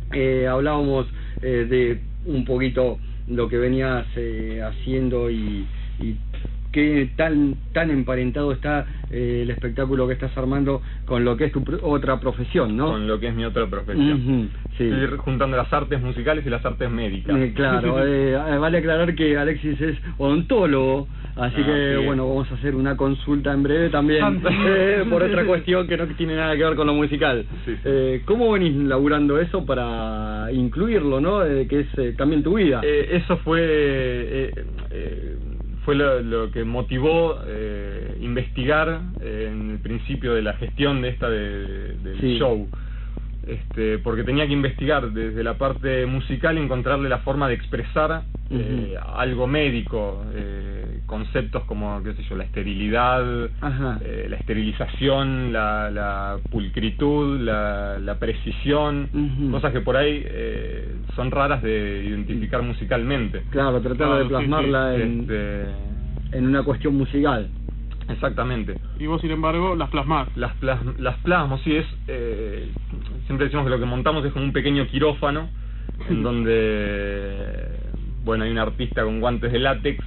Hablábamos de un poquito lo que venías haciendo y qué tan emparentado está el espectáculo que estás armando con lo que es tu otra profesión, ¿no? Con lo que es mi otra profesión. Sí. Estoy juntando las artes musicales y las artes médicas. Claro, vale aclarar que Alexis es odontólogo, así que bueno, vamos a hacer una consulta en breve también por otra cuestión que no tiene nada que ver con lo musical. Sí. ¿Cómo venís laburando eso para incluirlo, no? Que es también tu vida. Eso fue lo que motivó investigar en el principio de la gestión de del show. Porque tenía que investigar desde la parte musical y encontrarle la forma de expresar algo médico, conceptos como, qué sé yo, la esterilidad, la esterilización, la pulcritud, la precisión, cosas que por ahí son raras de identificar musicalmente. Claro, tratar de plasmarla en una cuestión musical. Exactamente. Y vos, sin embargo, las plasmás. Las plasmo, sí, siempre decimos que lo que montamos es como un pequeño quirófano, en donde, bueno, hay un artista con guantes de látex,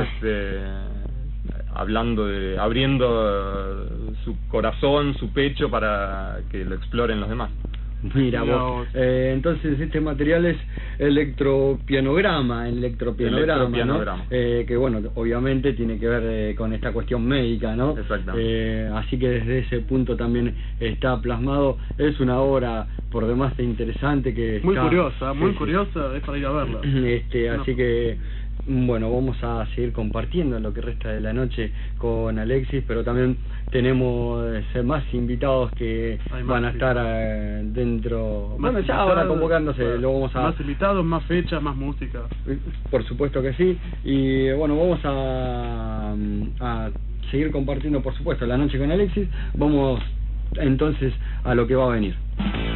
abriendo su corazón, su pecho, para que lo exploren los demás. Mira vos. Entonces este material es electropianograma, ¿no? Que bueno, obviamente tiene que ver con esta cuestión médica, ¿no? Exactamente. Así que desde ese punto también está plasmado. Es una obra por demás interesante que muy curiosa, es para ir a verla. Así que bueno, vamos a seguir compartiendo lo que resta de la noche con Alexis, pero también tenemos más invitados que van a estar dentro. Bueno, ya ahora convocándose, lo vamos a... Más invitados, más fechas, más música. Por supuesto que sí. Y bueno, vamos a seguir compartiendo, por supuesto, la noche con Alexis. Vamos entonces a lo que va a venir.